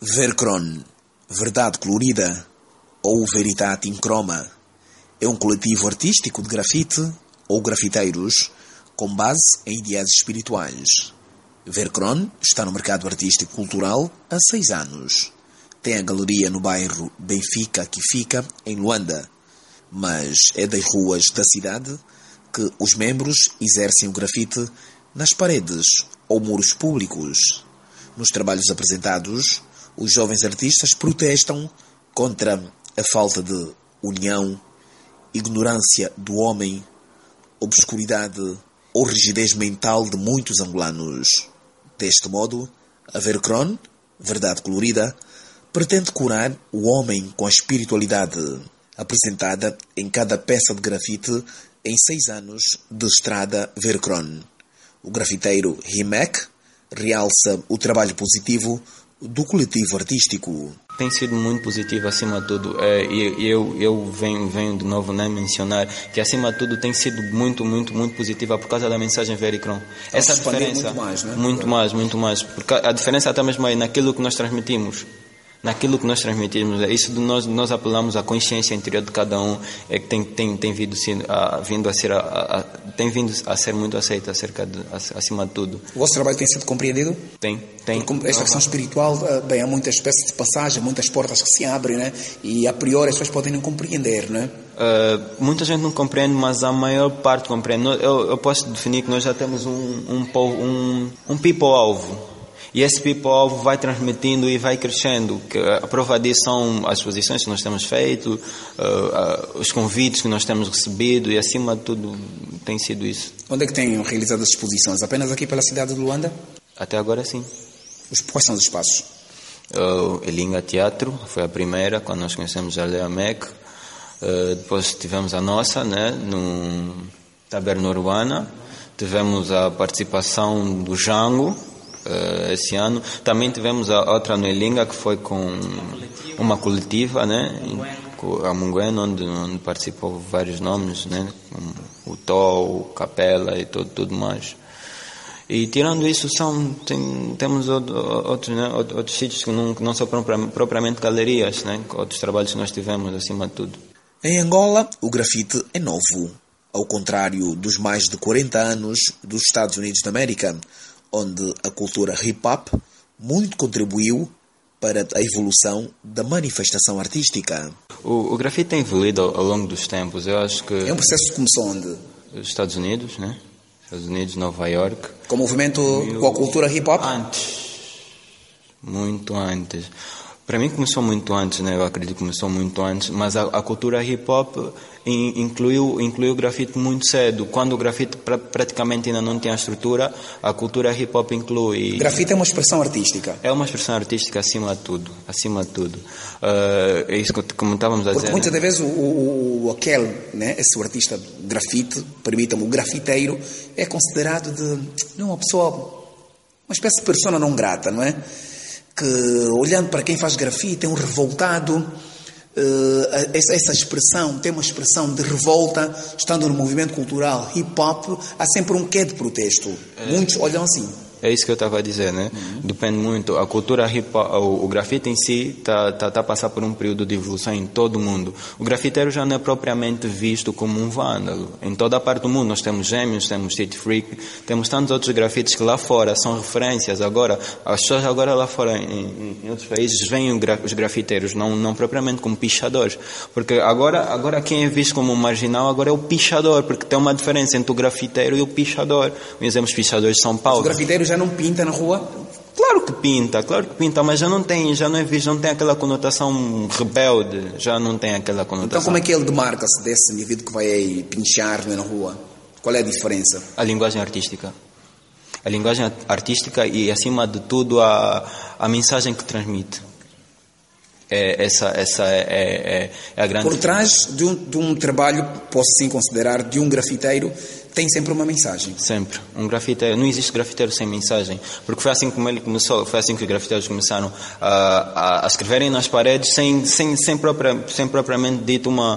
Vercron, Verdade Colorida, ou Veritate in Chroma, é um coletivo artístico de grafite ou grafiteiros com base em ideais espirituais. Vercron está no mercado artístico-cultural há 6 anos. Tem a galeria no bairro Benfica, que fica em Luanda, mas é das ruas da cidade que os membros exercem o grafite nas paredes ou muros públicos. Nos trabalhos apresentados, os jovens artistas protestam contra a falta de união, ignorância do homem, obscuridade ou rigidez mental de muitos angolanos. Deste modo, a Vercron, Verdade Colorida, pretende curar o homem com a espiritualidade apresentada em cada peça de grafite em 6 anos de estrada Vercron. O grafiteiro Rimek realça o trabalho positivo do coletivo artístico. Tem sido muito positivo acima de tudo. Eu venho de novo mencionar que acima de tudo tem sido muito positiva por causa da mensagem Vericron. Essa diferença muito mais, né? Muito mais, porque a diferença está mesmo aí naquilo que nós transmitimos. É isso de nós apelamos à consciência interior de cada um, é que tem vindo a ser muito aceito acima de tudo. O vosso trabalho tem sido compreendido? Tem. Porque esta questão espiritual, bem, há muitas espécies de passagem, muitas portas que se abrem, né? E a priori as pessoas podem não compreender, né? Muita gente não compreende, mas a maior parte compreende. Eu posso definir que nós já temos um people-alvo. E esse people-alvo vai transmitindo e vai crescendo. A prova disso são as exposições que nós temos feito, os convites que nós temos recebido e, acima de tudo, tem sido isso. Onde é que têm realizado as exposições? Apenas aqui pela cidade de Luanda? Até agora, sim. Quais são os espaços? Elinga Teatro foi a primeira, quando nós conhecemos a Aldeia MEC. Depois tivemos a nossa, né, no Taberna Urbana. Tivemos a participação do Jango, esse ano. Também tivemos a outra no Elinga, que foi com uma coletiva, né, a Mungueno, onde participou vários nomes, né, o Tó, o Capela e tudo mais. E tirando isso, temos outros, né, outros sítios que não são propriamente galerias, né, outros trabalhos que nós tivemos, acima de tudo. Em Angola, o grafite é novo, ao contrário dos mais de 40 anos dos Estados Unidos da América, onde a cultura hip-hop muito contribuiu para a evolução da manifestação artística. O grafite tem evoluído ao longo dos tempos. Eu acho que é um processo que começou onde? Os Estados Unidos, né? Estados Unidos, Nova York. Com o movimento, com a cultura hip-hop? Muito antes. Para mim começou muito antes, né? Eu acredito que começou muito antes, mas a cultura hip-hop incluiu o grafite muito cedo. Quando o grafite praticamente ainda não tinha estrutura, a cultura hip-hop inclui. O grafite é uma expressão artística? É uma expressão artística acima de tudo. É isso que como estávamos a dizer. Porque muitas das vezes né, esse artista de grafite, permita-me, o grafiteiro é considerado uma pessoa, uma espécie de persona não grata, não é? Que, olhando para quem faz grafite, é um revoltado. Essa expressão, tem uma expressão de revolta, estando no movimento cultural hip-hop, há sempre um quê de protesto. Muitos olham assim. É isso que eu estava a dizer, né? Depende muito. A cultura hip-hop, o grafite em si está a passar por um período de evolução em todo o mundo. O grafiteiro já não é propriamente visto como um vândalo. Em toda a parte do mundo nós temos Gêmeos, temos Street Freak, temos tantos outros grafites que lá fora são referências. Agora, as pessoas agora lá fora, em outros países, veem os grafiteiros, não propriamente como pichadores. Porque agora quem é visto como um marginal agora é o pichador, porque tem uma diferença entre o grafiteiro e o pichador. Por exemplo, os pichadores de São Paulo. Os grafiteiros já não pinta na rua? Claro que pinta, mas já não é visto, não tem aquela conotação rebelde, já não tem aquela conotação. Então como é que ele demarca-se desse indivíduo que vai aí pinchar na rua? Qual é a diferença? A linguagem artística. E, acima de tudo, a mensagem que transmite. Essa é a grande... Por trás de um trabalho, posso sim considerar, de um grafiteiro, tem sempre uma mensagem. Sempre. Um grafiteiro, não existe grafiteiro sem mensagem, porque foi assim como ele começou, foi assim que os grafiteiros começaram a escreverem nas paredes sem propriamente dito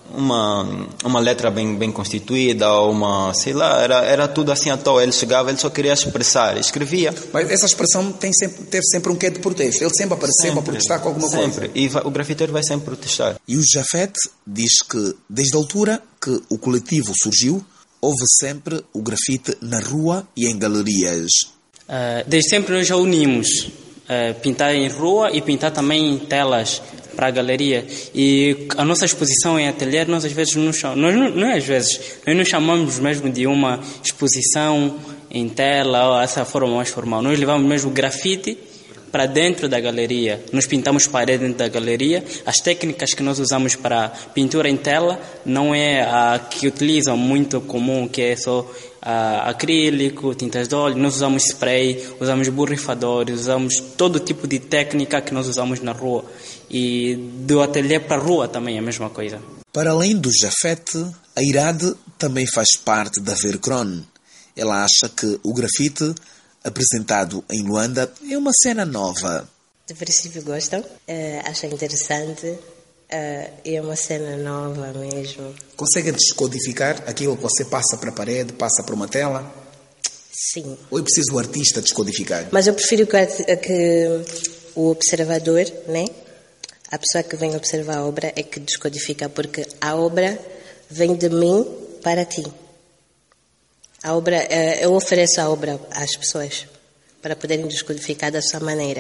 uma letra bem constituída, ou sei lá, era tudo assim à toa. Ele chegava, ele só queria expressar, escrevia. Mas essa expressão teve sempre um quê de protesto. Ele sempre apareceu para protestar com alguma coisa. Sempre. E o grafiteiro vai sempre protestar. E o Jafet diz que, desde a altura que o coletivo surgiu, houve sempre o grafite na rua e em galerias. Desde sempre nós já unimos pintar em rua e pintar também em telas para a galeria. E a nossa exposição em ateliê, nós às vezes nós nos chamamos mesmo de uma exposição em tela, ou essa forma mais formal. Nós levamos mesmo grafite para dentro da galeria. Nós pintamos paredes dentro da galeria. As técnicas que nós usamos para pintura em tela não é a que utilizam muito comum, que é só acrílico, tintas de óleo. Nós usamos spray, usamos borrifadores, usamos todo tipo de técnica que nós usamos na rua. E do ateliê para a rua também é a mesma coisa. Para além do Jafet, a Irade também faz parte da Verkron. Ela acha que o grafite apresentado em Luanda é uma cena nova. De princípio gostam, acham interessante, é uma cena nova mesmo. Consegue descodificar aquilo que você passa para a parede, passa para uma tela? Sim. Ou é preciso o artista descodificar? Mas eu prefiro que o observador, né? A pessoa que vem observar a obra é que descodifica, porque a obra vem de mim para ti. A obra, eu ofereço a obra às pessoas para poderem descodificar da sua maneira.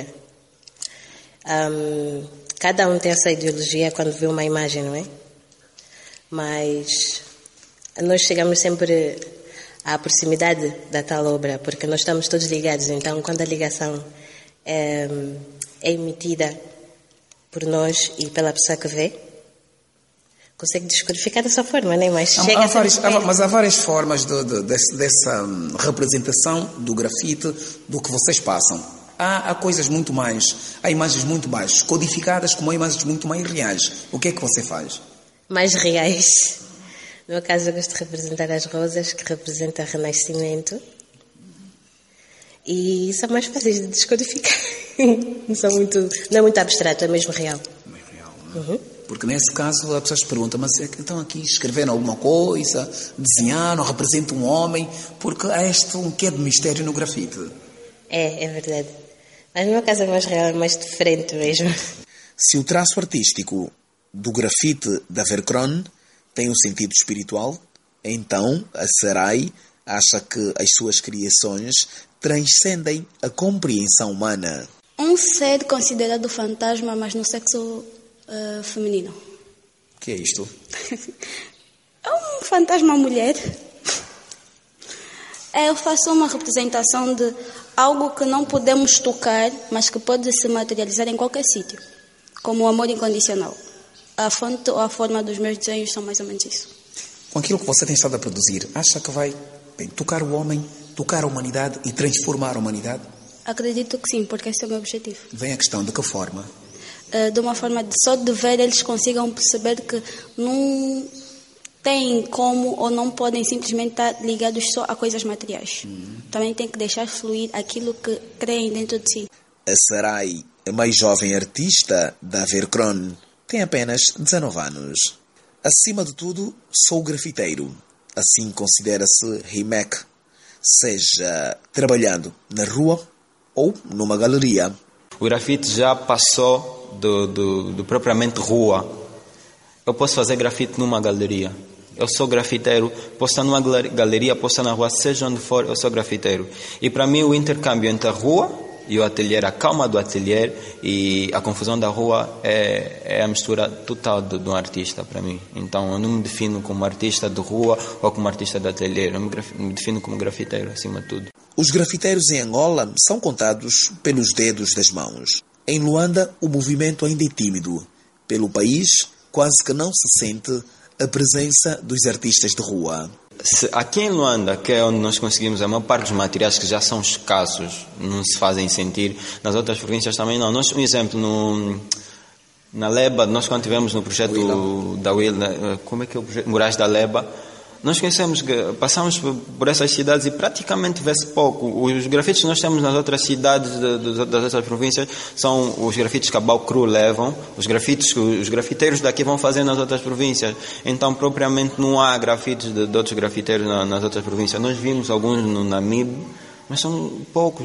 Cada um tem essa ideologia quando vê uma imagem, não é? Mas nós chegamos sempre à proximidade da tal obra, porque nós estamos todos ligados. Então, quando a ligação é emitida por nós e pela pessoa que vê, consegue descodificar dessa forma, né? Mas há várias formas dessa representação do grafite, do que vocês passam. Há coisas muito mais, há imagens muito mais codificadas, como há imagens muito mais reais. O que é que você faz? Mais reais. No meu caso, eu gosto de representar as rosas, que representam o renascimento. E são mais fáceis de descodificar. Não é muito abstrato, é mesmo real. É real, não é? Uhum. Porque nesse caso a pessoa se pergunta, mas então aqui escreveram alguma coisa, desenharam, representam um homem, porque há um quê de mistério no grafite. É verdade. Mas no meu caso é mais real, é mais diferente mesmo. Se o traço artístico do grafite da Verkron tem um sentido espiritual, então a Sarai acha que as suas criações transcendem a compreensão humana. Um ser considerado fantasma, mas no sexo feminino. O que é isto? É um fantasma mulher. Eu faço uma representação de algo que não podemos tocar, mas que pode se materializar em qualquer sítio, como o amor incondicional. A fonte ou a forma dos meus desenhos são mais ou menos isso. Com aquilo que você tem estado a produzir, acha que vai tocar o homem, tocar a humanidade e transformar a humanidade? Acredito que sim, porque esse é o meu objetivo. Vem a questão de que forma? De uma forma só de ver eles consigam perceber que não têm como ou não podem simplesmente estar ligados só a coisas materiais. Também tem que deixar fluir aquilo que creem dentro de si. A Sarai, a mais jovem artista da Verkron, tem apenas 19 anos. Acima de tudo, sou grafiteiro. Assim considera-se Rimek, seja trabalhando na rua ou numa galeria. O grafite já passou do propriamente rua. Eu posso fazer grafite numa galeria. Eu sou grafiteiro, posso estar numa galeria, posso estar na rua, seja onde for, eu sou grafiteiro. E para mim o intercâmbio entre a rua e o ateliê, a calma do ateliê e a confusão da rua é a mistura total de um artista para mim. Então eu não me defino como artista de rua ou como artista de ateliê, eu me defino como grafiteiro acima de tudo. Os grafiteiros em Angola são contados pelos dedos das mãos. Em Luanda, o movimento ainda é tímido. Pelo país, quase que não se sente a presença dos artistas de rua. Aqui em Luanda, que é onde nós conseguimos a maior parte dos materiais que já são escassos, não se fazem sentir. Nas outras províncias também não. Nós, um exemplo, na Leba, nós quando tivemos no projeto da Will, como é que é o projeto? Murais da Leba, nós conhecemos, passamos por essas cidades e praticamente vê-se pouco. Os grafites que nós temos nas outras cidades das outras províncias são os grafites que a Baucru levam, os grafites que os grafiteiros daqui vão fazer nas outras províncias. Então, propriamente, não há grafites de outros grafiteiros nas outras províncias. Nós vimos alguns no Namibe, mas são poucos,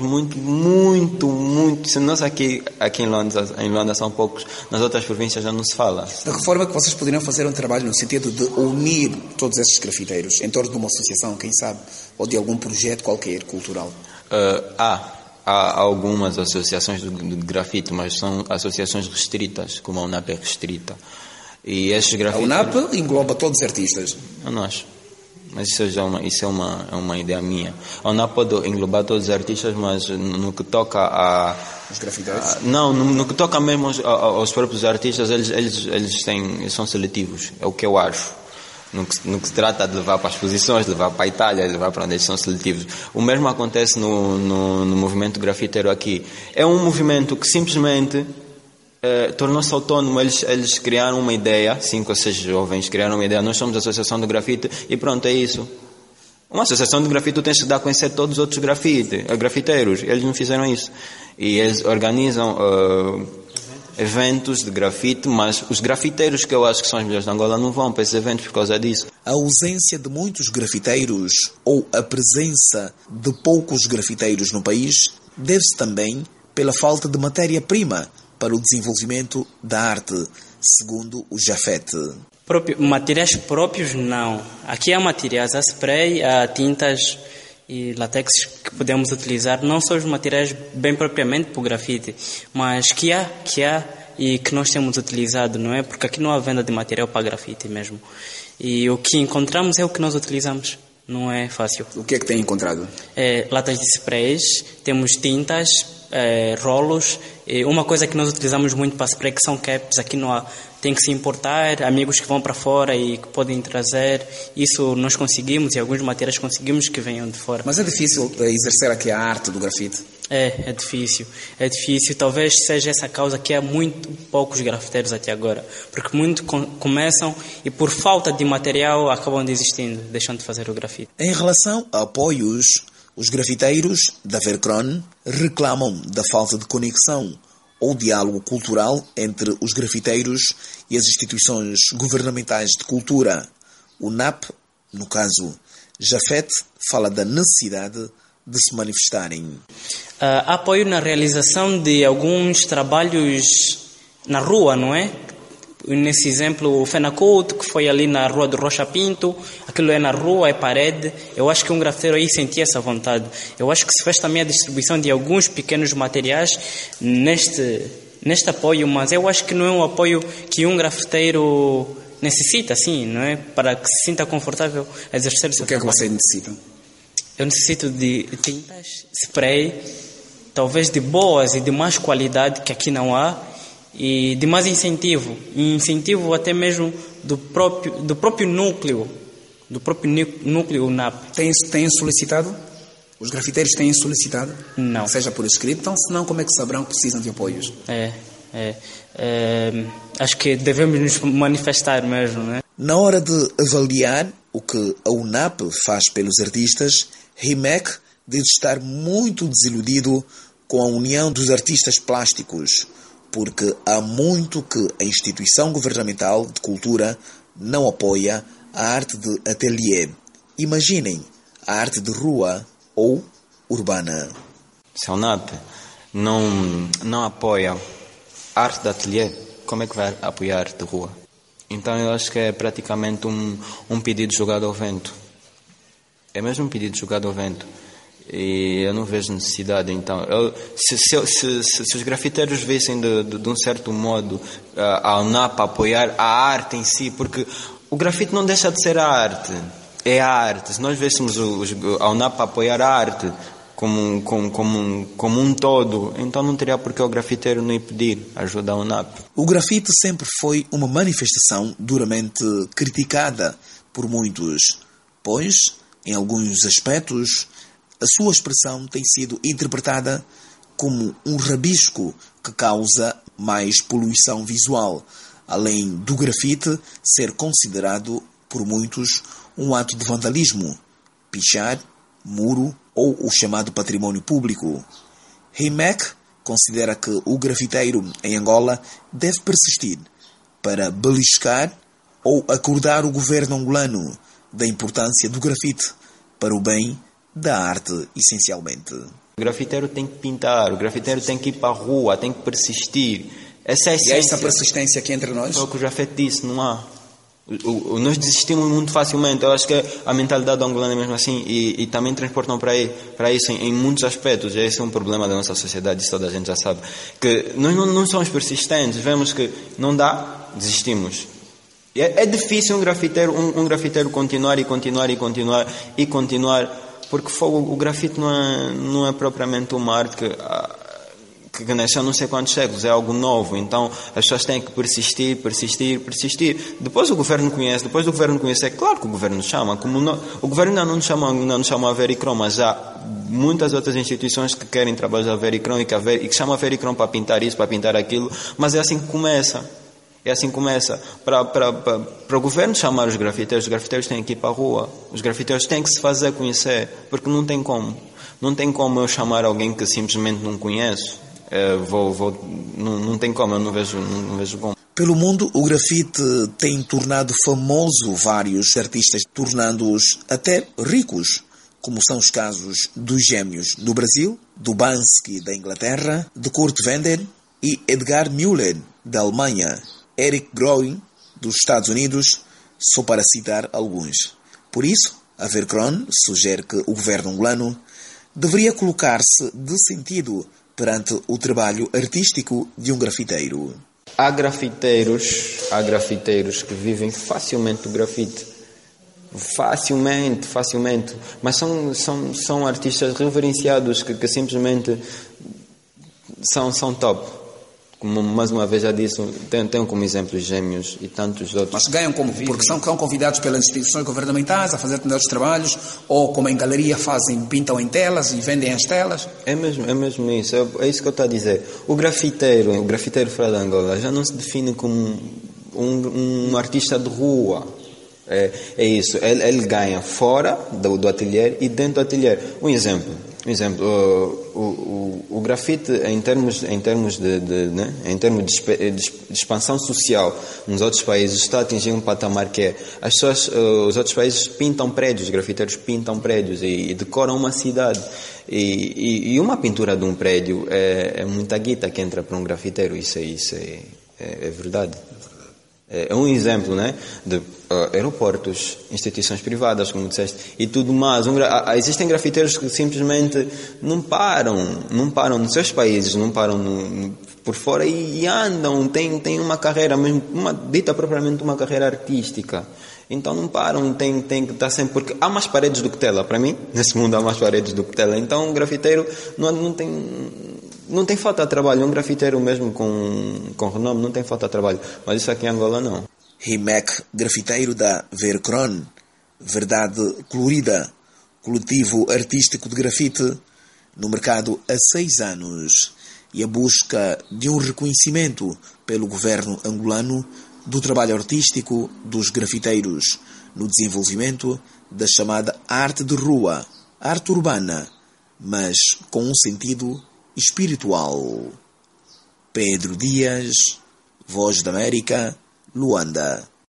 muito. Se nós aqui em Luanda são poucos, nas outras províncias já não se fala. De que forma que vocês poderiam fazer um trabalho no sentido de unir todos esses grafiteiros em torno de uma associação, quem sabe, ou de algum projeto qualquer cultural? Há algumas associações de grafite, mas são associações restritas, como a UNAP é restrita. E esses grafites... A UNAP engloba todos os artistas? Não acho. Mas isso é uma ideia minha. A UNAP pode englobar todos os artistas, mas no que toca os grafiteiros? No que toca mesmo aos próprios artistas, eles são seletivos. É o que eu acho. No que se trata de levar para as exposições, de levar para a Itália, de levar para onde eles são seletivos. O mesmo acontece no movimento grafiteiro aqui. É um movimento que simplesmente tornou-se autónomo. Eles criaram uma ideia, 5 ou 6 jovens criaram uma ideia, nós somos a Associação do Grafite, e pronto, é isso. Uma associação de grafite, tu tens que dar a conhecer todos os outros grafiteiros. Eles não fizeram isso. E eles organizam eventos de grafite, mas os grafiteiros, que eu acho que são os melhores da Angola, não vão para esses eventos por causa disso. A ausência de muitos grafiteiros ou a presença de poucos grafiteiros no país deve-se também pela falta de matéria-prima para o desenvolvimento da arte, segundo o Jafet. Materiais próprios, não. Aqui há materiais, há spray, há tintas e látex que podemos utilizar. Não são os materiais bem propriamente para o grafite, mas que há e que nós temos utilizado, não é? Porque aqui não há venda de material para grafite mesmo. E o que encontramos é o que nós utilizamos. Não é fácil. O que é que tem encontrado? Latas de sprays, temos tintas, rolos. Uma coisa que nós utilizamos muito para spray, que são caps, aqui não há. Tem que se importar, amigos que vão para fora e que podem trazer. Isso nós conseguimos, e alguns materiais conseguimos que venham de fora. Mas é difícil exercer aqui a arte do grafite? É difícil. Talvez seja essa a causa que há muito poucos grafiteiros até agora. Porque muitos começam e por falta de material acabam desistindo, deixando de fazer o grafite. Em relação a apoios, os grafiteiros da Vercron reclamam da falta de conexão ou diálogo cultural entre os grafiteiros e as instituições governamentais de cultura. O NAP, no caso Jafet, fala da necessidade de se manifestarem. Há apoio na realização de alguns trabalhos na rua, não é? Nesse exemplo, o Fenacout, que foi ali na rua do Rocha Pinto, aquilo é na rua, é parede. Eu acho que um grafiteiro aí sentia essa vontade. Eu acho que se fez também a distribuição de alguns pequenos materiais neste apoio, mas eu acho que não é um apoio que um grafiteiro necessita, assim, não é? Para que se sinta confortável a exercer o seu trabalho. O que é que você necessita? Eu necessito de tintas, spray, talvez de boas e de mais qualidade, que aqui não há, e de mais incentivo até mesmo do próprio núcleo NAP. Tem solicitado? Os grafiteiros têm solicitado? Não. Seja por escrito, então senão como é que saberão que precisam de apoios? Acho que devemos nos manifestar mesmo, né? Na hora de avaliar o que a UNAP faz pelos artistas, Rimek diz estar muito desiludido com a união dos artistas plásticos, porque há muito que a instituição governamental de cultura não apoia a arte de ateliê. Imaginem a arte de rua ou urbana. Se a UNAP não apoia a arte de ateliê, como é que vai apoiar a arte de rua? Então eu acho que é praticamente um pedido jogado ao vento. É mesmo um pedido jogado ao vento. E eu não vejo necessidade. Então, se os grafiteiros vissem de um certo modo a UNAP apoiar a arte em si, porque o grafite não deixa de ser a arte, é a arte. Se nós vêssemos a UNAP apoiar a arte como um todo, então não teria por que o grafiteiro não ir pedir ajuda à UNAP. O grafite sempre foi uma manifestação duramente criticada por muitos, pois, em alguns aspectos, a sua expressão tem sido interpretada como um rabisco que causa mais poluição visual, além do grafite ser considerado por muitos um ato de vandalismo, pichar, muro ou o chamado património público. Heimek considera que o grafiteiro em Angola deve persistir para beliscar ou acordar o governo angolano da importância do grafite para o bem da arte, essencialmente. O grafiteiro tem que pintar, o grafiteiro tem que ir para a rua, tem que persistir. Essa é a essência. E essa persistência aqui entre nós? É o que o Jafet disse, não há. Nós desistimos muito facilmente. Eu acho que a mentalidade angolana é mesmo assim e também transportam para isso em muitos aspectos. Esse é um problema da nossa sociedade, isso toda a gente já sabe. Que nós não somos persistentes, vemos que não dá, desistimos. É difícil um grafiteiro continuar, porque o grafite não é propriamente uma arte que nasceu não sei quantos séculos, é algo novo, então as pessoas têm que persistir. Depois o governo conhece, é claro que o governo chama, o governo ainda não chama a Vericrom, mas já muitas outras instituições que querem trabalhar a Vericrom e que chamam a Vericrom para pintar isso, para pintar aquilo, mas é assim que começa. Para o governo chamar os grafiteiros têm que ir para a rua, os grafiteiros têm que se fazer conhecer, porque não tem como eu chamar alguém que simplesmente não conheço. Não tem como, eu não vejo como. Pelo mundo, o grafite tem tornado famoso vários artistas, tornando-os até ricos, como são os casos dos Gêmeos do Brasil, do Banksy da Inglaterra, de Kurt Wender e Edgar Müller da Alemanha, Eric Groen dos Estados Unidos, só para citar alguns. Por isso, a Vericrom sugere que o governo angolano deveria colocar-se de sentido perante o trabalho artístico de um grafiteiro. Há grafiteiros que vivem facilmente do grafite. Facilmente. Mas são artistas reverenciados que simplesmente são top. Como mais uma vez já disse, tenho como exemplo os Gêmeos e tantos outros. Mas ganham como? Porque são convidados pelas instituições governamentais a fazer determinados trabalhos, ou como em galeria pintam em telas e vendem as telas? É mesmo isso, é isso que eu estou a dizer. O grafiteiro fora de Angola já não se define como um artista de rua. É isso, ele ganha fora do ateliê e dentro do ateliê. Um exemplo, o grafite em termos de expansão social nos outros países está a atingir um patamar que é os outros países pintam prédios, os grafiteiros pintam prédios e decoram uma cidade e uma pintura de um prédio é muita guita que entra para um grafiteiro, isso é verdade. É um exemplo, né, de aeroportos, instituições privadas, como disseste, e tudo mais. Existem grafiteiros que simplesmente não param nos seus países, não param por fora e andam, têm uma carreira mesmo, dita propriamente uma carreira artística. Então não param, tem que estar sempre, porque há mais paredes do que tela. Para mim, nesse mundo há mais paredes do que tela. Então um grafiteiro não tem falta de trabalho. Um grafiteiro mesmo com renome não tem falta de trabalho. Mas isso aqui em Angola não. Heimek, grafiteiro da Vericrom, Verdade Colorida, coletivo artístico de grafite, no mercado há 6 anos, e a busca de um reconhecimento pelo governo angolano do trabalho artístico dos grafiteiros no desenvolvimento da chamada arte de rua, arte urbana, mas com um sentido espiritual. Pedro Dias, Voz da América, Luanda.